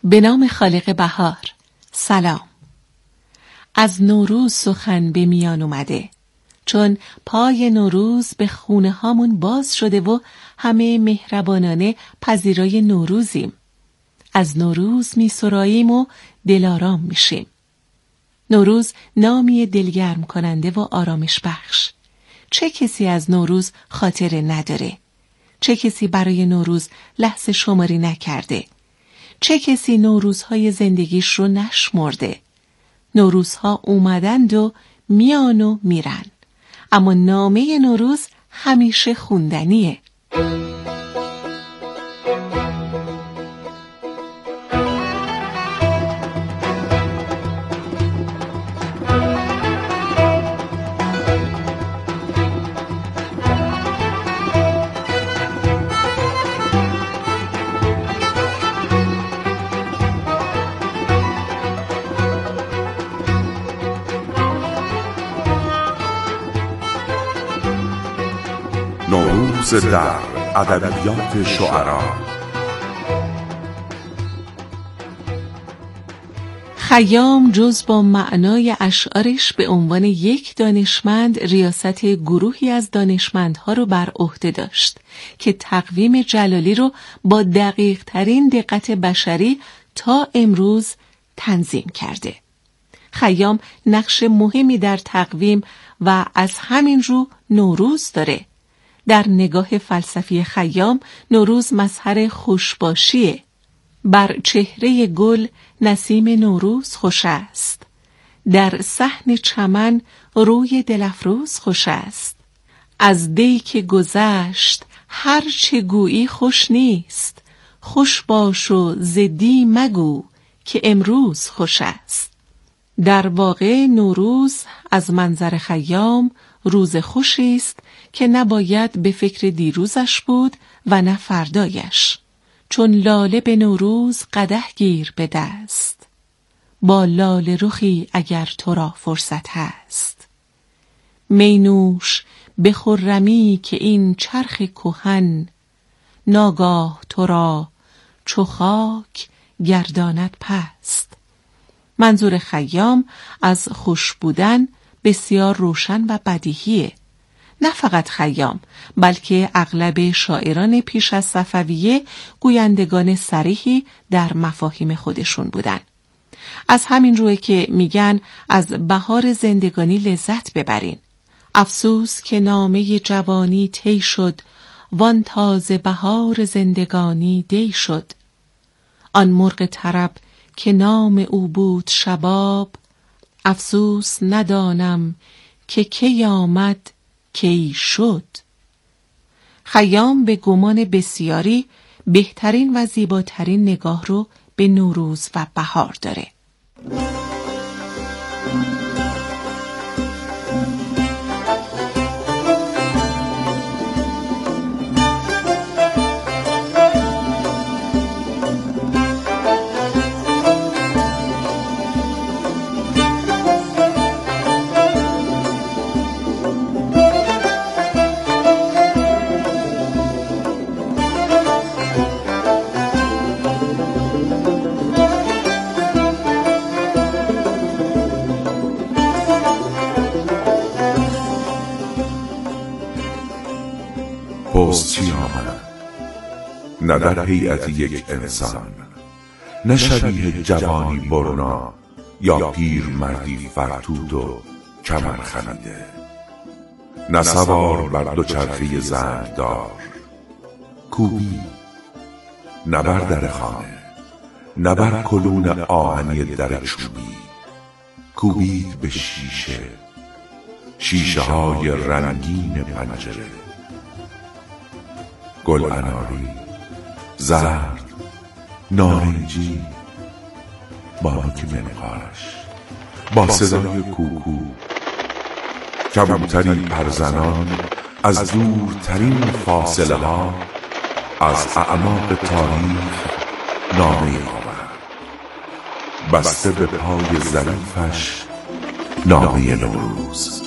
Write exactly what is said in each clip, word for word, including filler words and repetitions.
به نام خالق بهار. سلام. از نوروز سخن به میان اومده، چون پای نوروز به خونه هامون باز شده و همه مهربانانه پذیرای نوروزیم. از نوروز می سراییم و دلارام میشیم. نوروز نامی دلگرم کننده و آرامش بخش. چه کسی از نوروز خاطره نداره؟ چه کسی برای نوروز لحظه شماری نکرده؟ چه کسی نوروزهای زندگیش رو نشمرده؟ نوروزها اومدند و میان و میرن، اما نامه نوروز همیشه خوندنیه. نوروز در ادبیات شعرا. خیام جز با معنای اشعارش به عنوان یک دانشمند ریاست گروهی از دانشمندها رو بر عهده داشت که تقویم جلالی رو با دقیق ترین دقت بشری تا امروز تنظیم کرده. خیام نقش مهمی در تقویم و از همین رو نوروز داره. در نگاه فلسفی خیام نوروز مظهر خوشباشیه. بر چهره گل نسیم نوروز خوش است، در صحن چمن روی دلفروز خوش است. از دی که گذشت هر چه گویی خوش نیست، خوش باش و ز دی مگو که امروز خوش است. در واقع نوروز از منظر خیام روز خوشی است که نباید به فکر دیروزش بود و نه فردایش، چون لاله به نوروز قدح گیر به دست، با لاله رخی اگر تو را فرصت هست. می نوش به خرمی که این چرخ کهن، ناگاه تو را چو خاک گرداند پست. منظور خیام از خوش بودن بسیار روشن و بدیهیه. نه فقط خیام، بلکه اغلب شاعران پیش از صفویه گویندگان صریحی در مفاهیم خودشون بودن. از همین روی که میگن از بهار زندگانی لذت ببرین. افسوس که نامه جوانی طی شد، وان تازه بهار زندگانی دی شد. آن مرغ طرب که نام او بود شباب، افسوس ندانم که کی آمد کی شد. خیام به گمان بسیاری بهترین و زیباترین نگاه رو به نوروز و بهار داره. پستچی آمد، نه در هیئت یک انسان، نه شبیه جوانی برنا یا پیر مردی فرتود و کمر خمیده، نه سوار بر دوچرخه زنگدار. کوبی نه بر در خانه، نه بر کلون آهنی در چوبی، کوبید به شیشه، شیشه های رنگین پنجره. گل اناری، زرد، نارنجی، بانک منقارش با صدای کوکو، کبوتری پرزنان از دورترین فاصله ها از اعماق تاریخ نامه آورد، بسته به پای ظریفش نامه نوروز.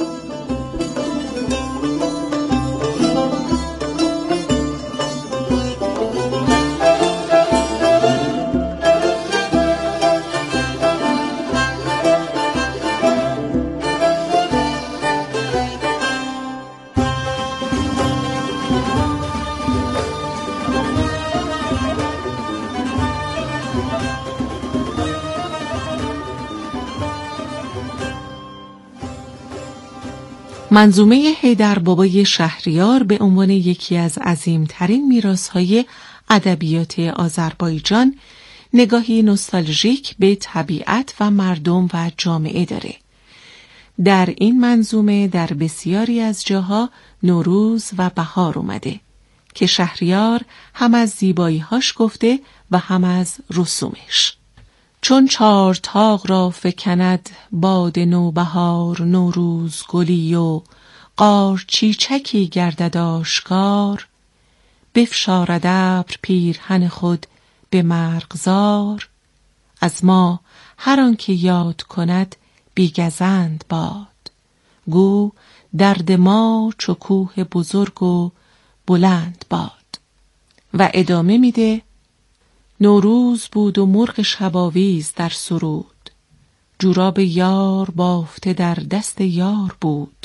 منظومه حیدربابای شهریار به عنوان یکی از عظیمترین میراث‌های ادبیات آذربایجان نگاهی نوستالژیک به طبیعت و مردم و جامعه داره. در این منظومه در بسیاری از جاها نوروز و بهار اومده که شهریار هم از زیبایی‌هاش گفته و هم از رسومش. چون چار تاق را فکند باد نوبهار، نوروز گلی و قار چیچکی گردد آشکار، بفشارد ابر پیرهن خود به مرغزار، از ما هر آن که یاد کند بیگزند باد، گو درد ما چو کوه بزرگ و بلند باد. و ادامه میده: نوروز بود و مرغ شباویز در سرود، جوراب یار بافته در دست یار بود،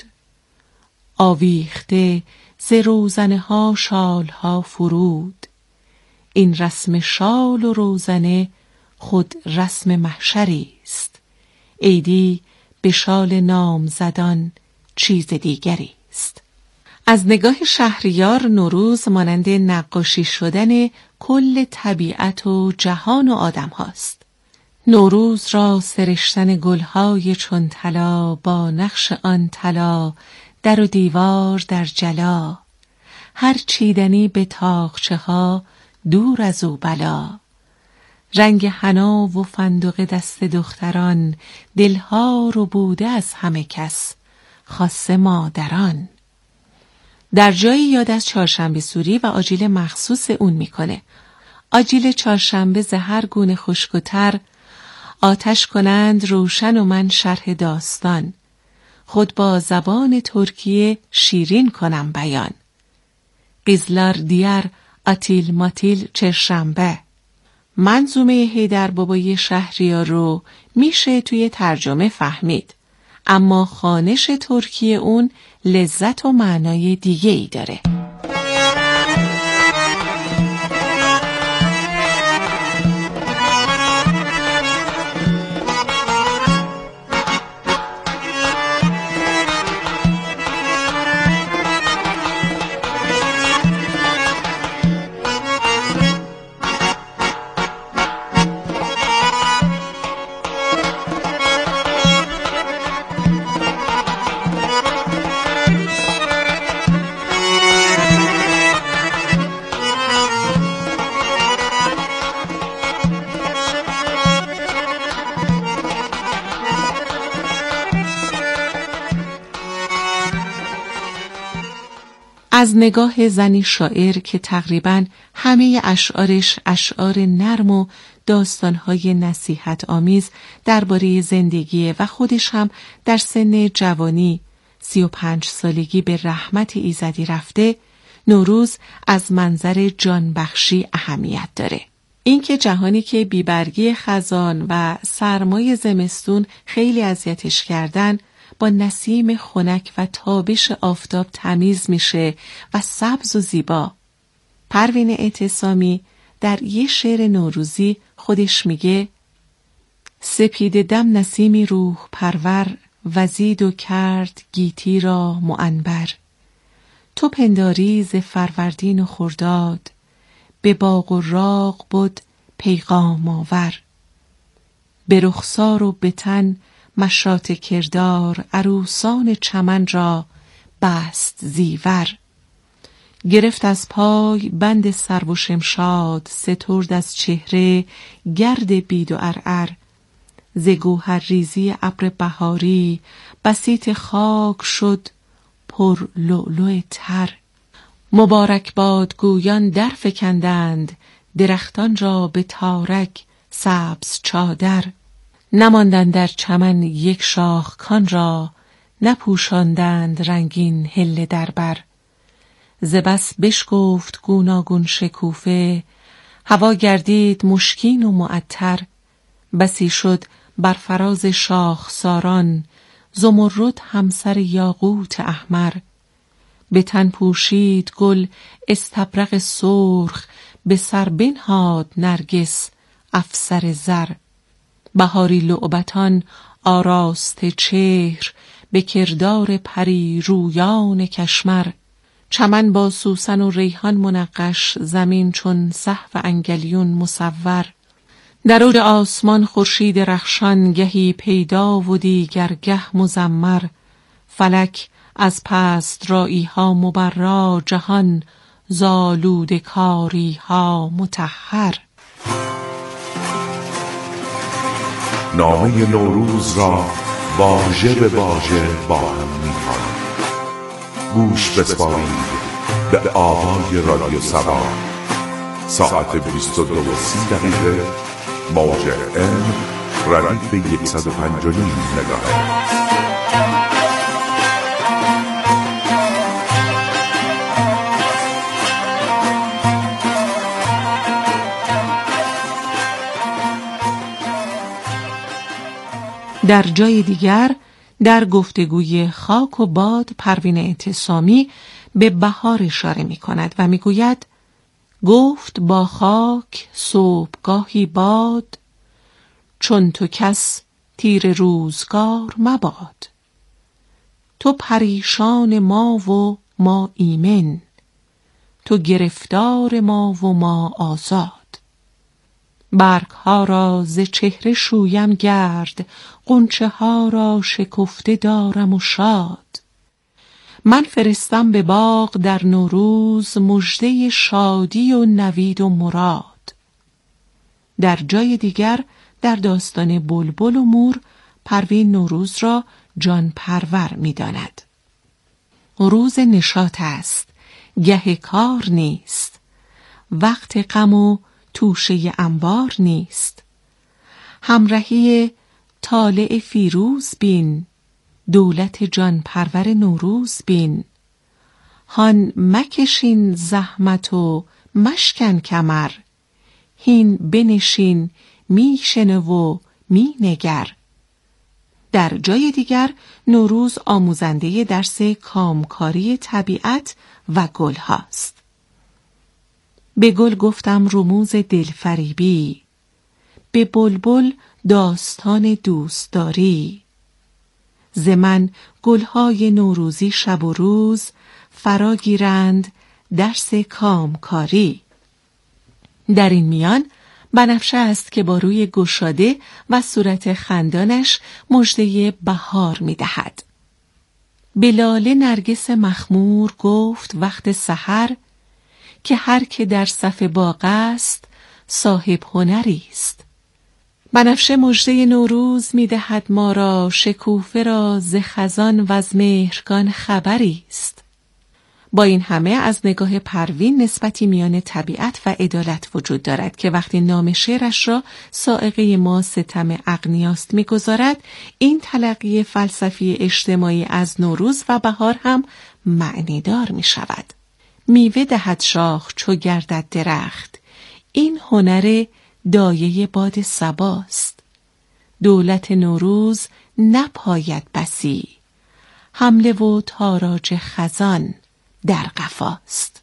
آویخته ز روزنه ها شال ها فرود، این رسم شال و روزنه خود رسم محشری است، عیدی به شال نامزدان چیز دیگری است. از نگاه شهریار نوروز مانند نقاشی شدن کل طبیعت و جهان و آدم هاست. نوروز را سرشتن گلهای چون طلا، با نقش آن طلا در و دیوار در جلا، هر چیدنی به تاقچه ها دور از او بلا، رنگ حنا و فندق دست دختران، دلها رو بوده از همه کس خاصه مادران. در جایی یاد از چهارشنبه سوری و آجیل مخصوص اون میکنه. آجیل چهارشنبه ز هر گونه خشک و تر، آتش کنند روشن و من شرح داستان، خود با زبان ترکیه شیرین کنم بیان، قیزلار دیار آتیل ماتیل چهارشنبه. منظومه حیدربابای شهریار رو میشه توی ترجمه فهمید، اما خوانش ترکیه اون لذت و معنای دیگه ای داره. از نگاه زنی شاعر که تقریباً همه اشعارش اشعار نرم و داستانهای نصیحت آمیز درباره زندگی و خودش هم در سن جوانی سی و پنج سالگی به رحمت ایزدی رفته، نوروز از منظر جانبخشی اهمیت داره. اینکه جهانی که بیبرگی خزان و سرمای زمستون خیلی اذیتش کردن، با نسیم خنک و تابش آفتاب تمیز میشه و سبز و زیبا. پروین اعتصامی در یه شعر نوروزی خودش میگه: سپید دم نسیمی روح پرور، وزید و کرد گیتی را معنبر، تو پنداری ز فروردین و خرداد، به باغ و راغ بود پیغام آور، به رخسار و به تن مشاط کردار، عروسان چمن را بست زیور، گرفت از پای بند سرو و شمشاد، سترد از چهره گرد بید و عرعر، ز گوهر ریزی ابر بهاری، بسیط خاک شد پر لؤلؤ تر، مبارک باد گویان در فکندند، درختان را به تارک سبز چادر، نماندند در چمن یک شاخ کان را، نپوشاندند رنگین حله در بر، ز بس بشکفت گوناگون شکوفه، هوا گردید مشکین و معطر، بسی شد بر فراز شاخساران، زمرد همسر یاقوت احمر، به تن پوشید گل استبرق سرخ، به سر بنهاد نرگس افسر زر، بهاری لعبتان آراسته چهر، به کردار پری رویان کشمر. چمن با سوسن و ریحان منقش، زمین چون صحو انگلیون مصور. در اوج آسمان خورشید رخشان، گهی پیدا و دیگر گه مزمر. فلک از پست رایی ها مبرا، جهان زالود کاری ها مطهر. نامه نوروز را واژه به واژه با هم می‌خوانیم. گوش بسپارید به آوای رادیو سبا. ساعت بیست و دو و سی دقیقه موج ام ردیف صد و پنج و نیم مگاهرتز. در جای دیگر در گفتگوی خاک و باد پروین اعتصامی به بهار اشاره می کند و می گوید گفت با خاک صبحگاهی باد، چون تو کس تیر روزگار مباد. تو پریشان ما و ما ایمن، تو گرفتار ما و ما آزاد. برگ ها را ز چهره شویم گرد، غنچه ها را شکفته دارم و شاد. من فرستم به باغ در نوروز، مژده شادی و نوید و مراد. در جای دیگر در داستان بلبل و مور، پروین نوروز را جان پرور می داند. روز نشاط است، گه کار نیست، وقت غم و توشه انبار نیست. همراهی طالع فیروز بین، دولت جان پرور نوروز بین. هان مکشین زحمت و مشکن کمر، هین بنشین می شنو و می نگر. در جای دیگر نوروز آموزنده درس کامکاری طبیعت و گل هاست. به گل گفتم رموز دلفریبی، به بلبل داستان دوستداری. ز من گلهای نوروزی شب و روز، فرا گیرند درس کامکاری. در این میان بنفشه است که با روی گشاده و صورت خندانش مژده بهار می دهد. به لاله نرگس مخمور گفت وقت سحر، که هر که در صف باغ است صاحب هنری است. بنفشه مژده نوروز می دهد ما را، شکوفه را ز خزان و از مهرگان خبری است. با این همه از نگاه پروین نسبتی میان طبیعت و عدالت وجود دارد که وقتی نام شعرش را صاعقه ما ستم اغنیاست می‌گذارد، این تلقی فلسفی اجتماعی از نوروز و بهار هم معنیدار می‌شود. میوه دهد شاخ چو گردد درخت، این هنر دایه باد صباست. دولت نوروز نپاید بسی، حمله و تاراج خزان در قفاست.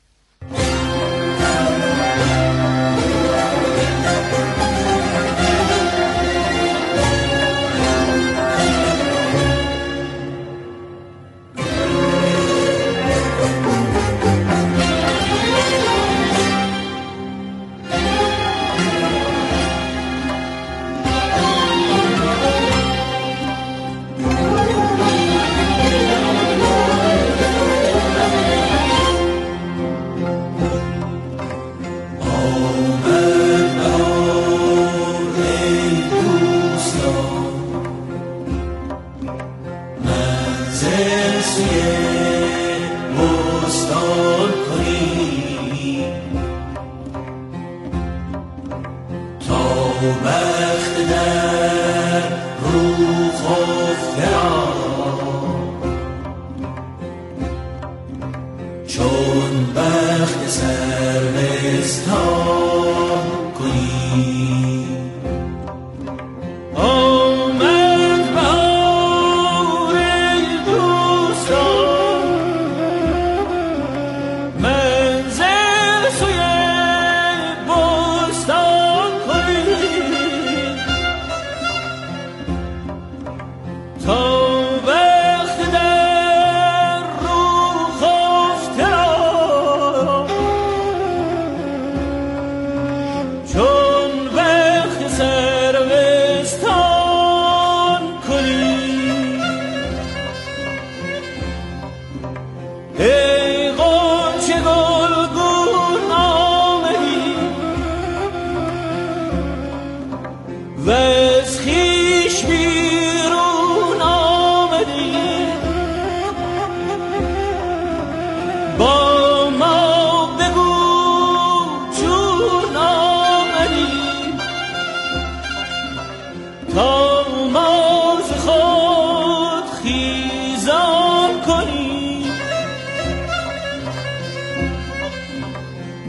تا وقت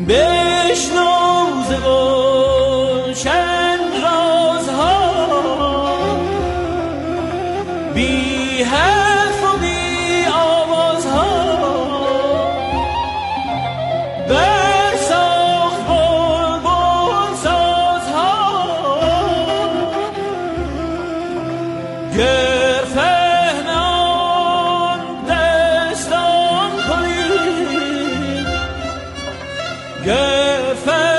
بشنو ز گلشن رازها بی حرف و بی آوازها برساخت بلبل سازها گر فهمان دستان کنی گر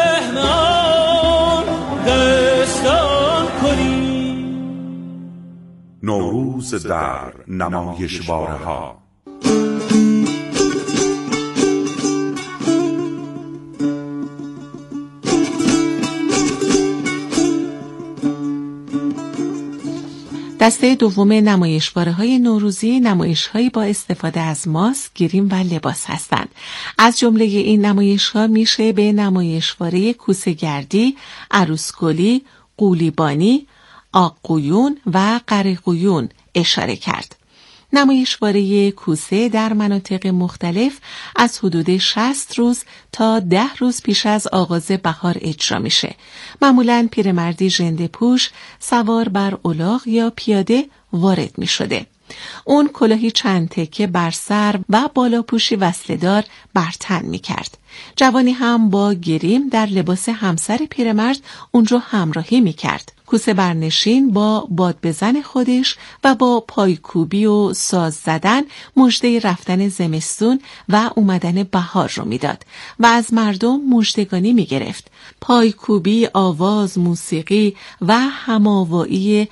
فهمان دستان کنی. نوروز در نمایشواره ها. دسته دوم نمایشواره‌های نوروزی نمایش‌هایی با استفاده از ماسک، گریم و لباس هستند. از جمله این نمایش‌ها میشه به نمایشواره کوسه‌گردی، عروسگلی، قولیبانی، آق‌قویون و قره‌قویون اشاره کرد. نمایشواره کوسه در مناطق مختلف از حدود شصت روز تا ده روز پیش از آغاز بهار اجرا میشه. معمولاً پیرمردی ژنده پوش سوار بر الاغ یا پیاده وارد میشده. اون کلاهی چند تکه بر سر و بالاپوشی وصله‌دار بر تن میکرد. جوانی هم با گریم در لباس همسر پیرمرد اون رو همراهی میکرد. کوسه برنشین با باد بزن خودش و با پایکوبی و ساز زدن مژده رفتن زمستون و اومدن بهار رو میداد و از مردم مژدگانی میگرفت. پایکوبی، آواز، موسیقی و هماوایی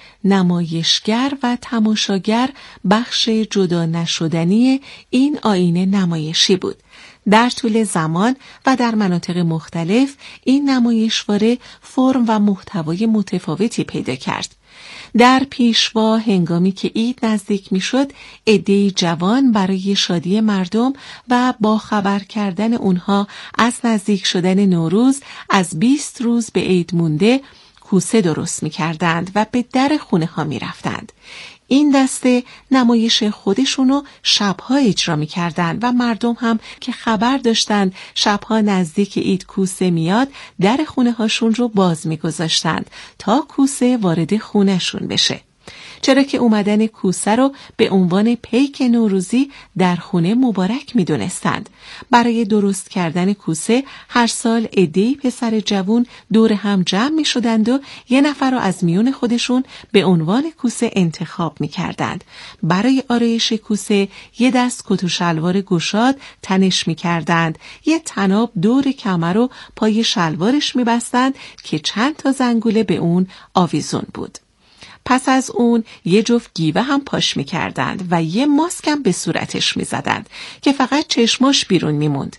نمایشگر و تماشاگر بخش جدا نشدنی این آیین نمایشی بود. در طول زمان و در مناطق مختلف این نمایشواره فرم و محتوای متفاوتی پیدا کرد. در پیشوا هنگامی که عید نزدیک میشد، عده‌ای جوان برای شادی مردم و با خبر کردن اونها از نزدیک شدن نوروز از بیست روز به عید مونده کوسه درست می‌کردند و به در خونه ها می‌رفتند. این دسته نمایش خودشونو شبها اجرا می‌کردند و مردم هم که خبر داشتند شبها نزدیک عید کوسه میاد در خونه هاشون رو باز می‌گذاشتند تا کوسه وارد خونه‌شون بشه. چرا که اومدن کوسه رو به عنوان پیک نوروزی در خونه مبارک می دونستند. برای درست کردن کوسه هر سال عده‌ای پسر جوون دور هم جمع می شدند و یه نفر رو از میون خودشون به عنوان کوسه انتخاب می کردند. برای آرایش کوسه یه دست کت و شلوار گشاد تنش می کردند، یه طناب دور کمر و پای شلوارش می بستند که چند تا زنگوله به اون آویزون بود. پس از اون یه جفت گیوه هم پاش می کردند و یه ماسک هم به صورتش می زدند که فقط چشماش بیرون می موند.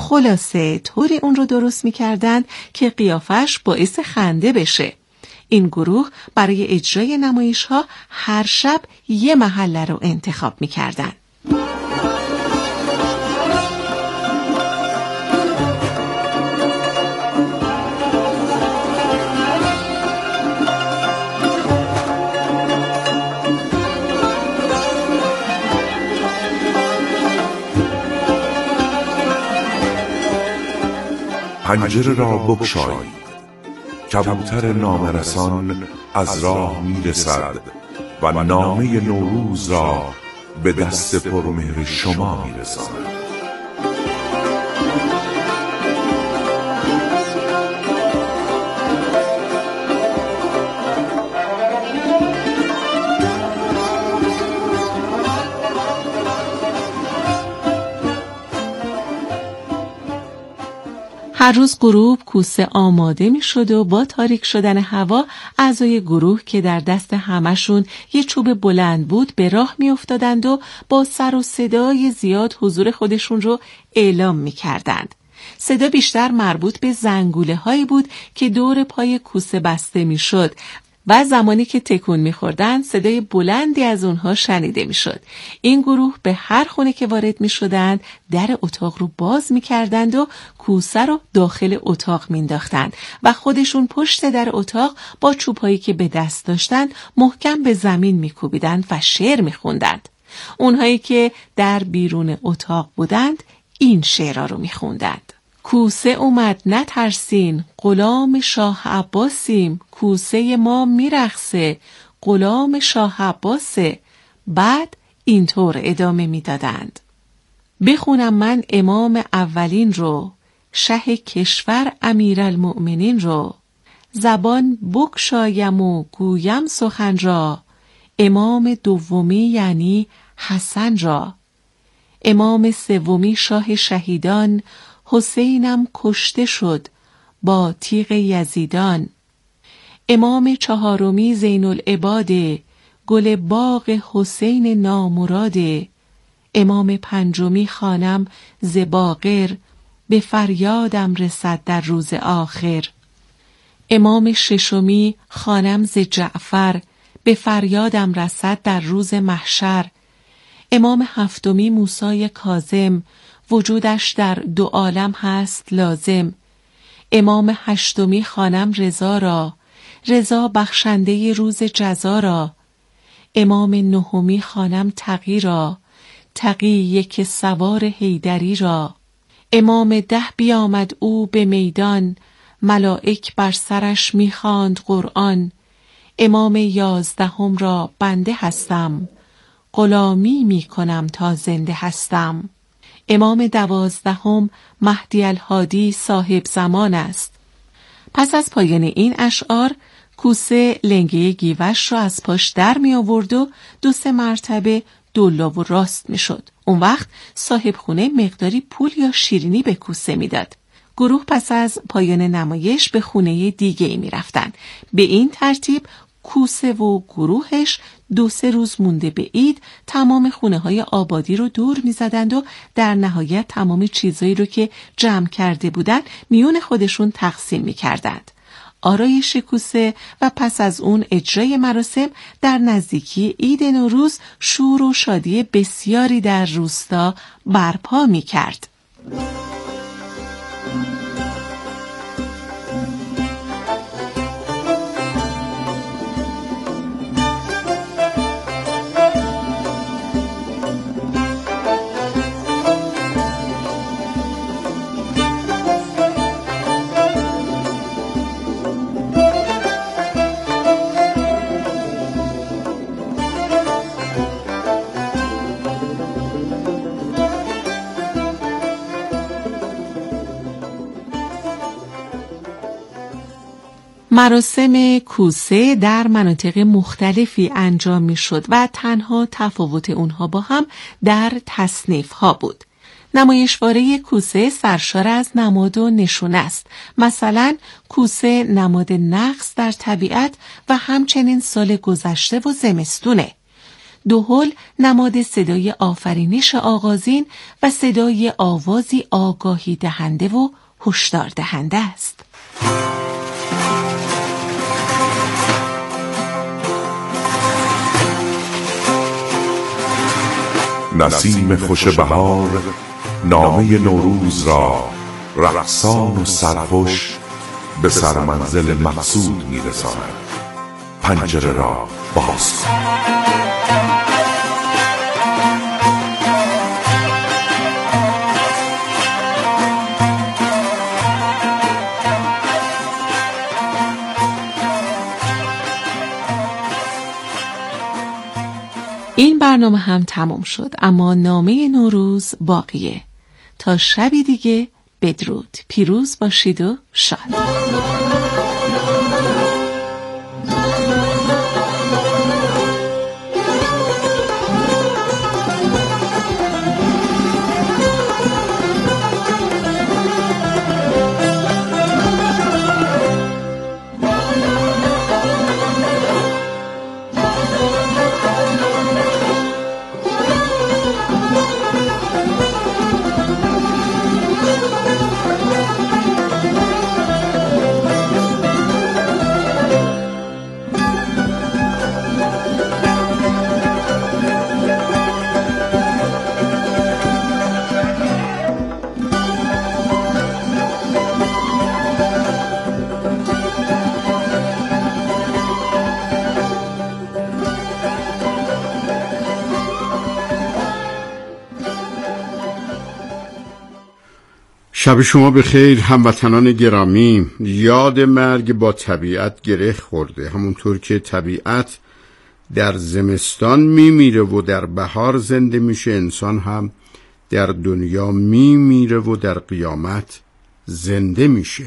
خلاصه طوری اون رو درست می کردند که قیافش باعث خنده بشه. این گروه برای اجرای نمایش ها هر شب یه محله رو انتخاب می کردند. پنجره را بگشایید، کبوتر نامرسان از راه میرسد و نامه نوروز را به دست پرمهر شما میرساند. هر روز غروب کوسه آماده می شد و با تاریک شدن هوا اعضای گروه که در دست همشون یه چوب بلند بود به راه می افتادند و با سر و صدای زیاد حضور خودشون رو اعلام می کردند. صدا بیشتر مربوط به زنگوله هایی بود که دور پای کوسه بسته می شد و زمانی که تکون می‌خوردن صدای بلندی از اونها شنیده می‌شد. این گروه به هر خونه که وارد می‌شدند در اتاق رو باز می‌کردند و کوسه رو داخل اتاق می‌انداختند و خودشون پشت در اتاق با چوب‌هایی که به دست داشتند محکم به زمین می‌کوبیدند و شعر می‌خوندند. اونهایی که در بیرون اتاق بودند این شعرها رو می‌خوندند. کوسه اومد نترسین، غلام شاه عباسیم، کوسه ما میرقصه، غلام شاه عباسه. بعد اینطور ادامه میدادند: بخونم من امام اولین رو، شه کشور امیرالمؤمنین رو، زبان بگشایم و گویم سخن را، امام دومی یعنی حسن را، امام سومی شاه شهیدان، حسینم کشته شد با تیغ یزیدان، امام چهارمی زین العباده، گل باغ حسین نامراده، امام پنجمی خانم ز باقر، به فریادم رسد در روز آخر، امام ششمی خانم ز جعفر، به فریادم رسد در روز محشر، امام هفتمی موسی کاظم، وجودش در دو عالم هست لازم، امام هشتمی خانم رضا را، رضا بخشنده روز جزا را، امام نهمی خانم تقی را، تقی یک سوار حیدری را، امام ده بیامد او به میدان، ملائک بر سرش میخواند قرآن، امام یازدهم را بنده هستم، غلامی میکنم تا زنده هستم، امام دوازدهم مهدی الهادی صاحب زمان است. پس از پایان این اشعار کوسه لنگه گیوش را از پاش در می آورد و دو سه مرتبه دولا و راست می شد. اون وقت صاحب خونه مقداری پول یا شیرینی به کوسه می داد. گروه پس از پایان نمایش به خونه دیگه ای می رفتن. به این ترتیب کوسه و گروهش دو سه روز مونده به عید تمام خونه های آبادی رو دور می زدند و در نهایت تمام چیزایی رو که جمع کرده بودن میون خودشون تقسیم می کردند. آرایش کوسه و پس از اون اجرای مراسم در نزدیکی عید نوروز شور و شادی بسیاری در روستا برپا می کرد. مراسم کوسه در مناطق مختلفی انجام می شد و تنها تفاوت اونها با هم در تصنیف ها بود. نمایشواره کوسه سرشار از نماد و نشونه است. مثلا کوسه نماد نقص در طبیعت و همچنین سال گذشته و زمستونه. دهل نماد صدای آفرینش آغازین و صدای آوازی آگاهی دهنده و هشدار دهنده است. نسیم خوش بهار نامه نوروز را رقصان و سرخوش به سرمنزل مقصود می‌رساند. پنجره را باز کن. این برنامه هم تمام شد، اما نامه نوروز باقیه. تا شبی دیگه بدرود. پیروز باشید و شاد. شب شما بخیر هموطنان گرامی. یاد مرگ با طبیعت گره خورده. همونطور که طبیعت در زمستان میمیره و در بهار زنده میشه، انسان هم در دنیا میمیره و در قیامت زنده میشه.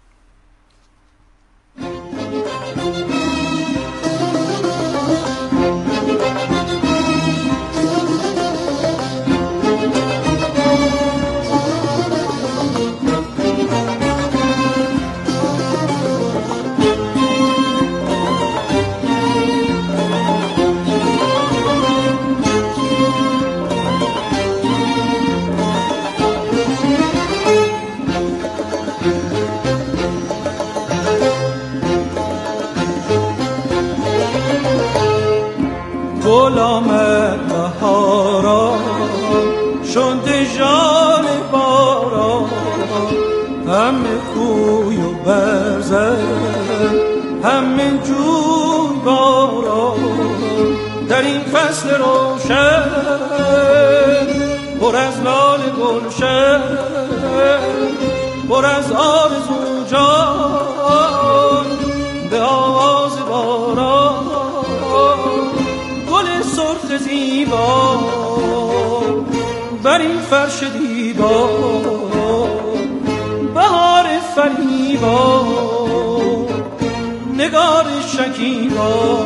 گل آمد بهارا شد جان بارا، همه کوی و برزن همه جوی بارا. در این فصل روشن پر از لال گلشن، پر از آرزو جان به آواز باران. سرخ زیبا بر این فرش دیبا، بهار فریبا نگار شکیبا.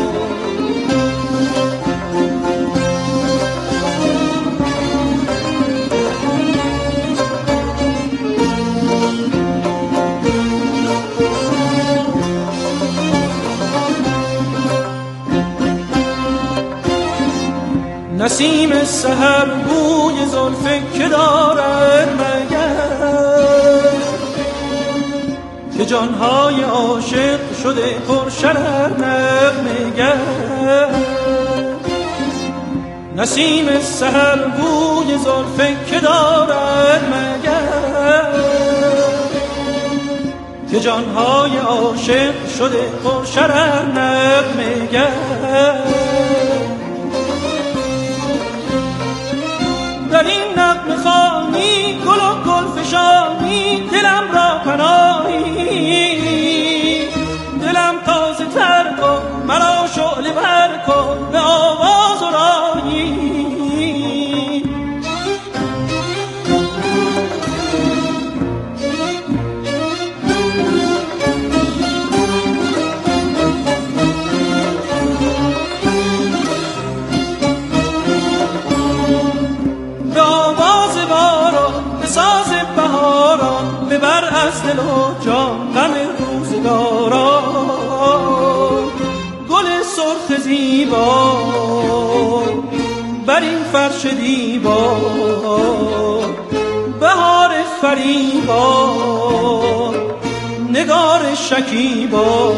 نسیم سحر بوی زلف که دارد مگر، که جانهای عاشق شده پر شرر نغمه‌گر. نسیم سحر بوی زلف که دارد مگر، که جانهای عاشق شده پر شرر نغمه‌گر. در این نغمه خوانی گل و گل فشانی، دلم را پناهی، دلم تازه تر کن، مرا شعله بر کن به آواز و رایی. ببر از دل و جان غم روزگاران، گل سرخ زیبا بر این فرش دیبا، بهار فریبا نگار شکیبا.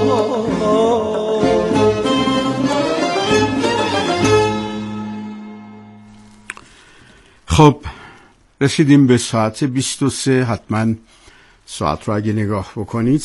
خب رسیدیم به ساعت بیست و سه. حتما ساعت رو اگه نگاه بکنید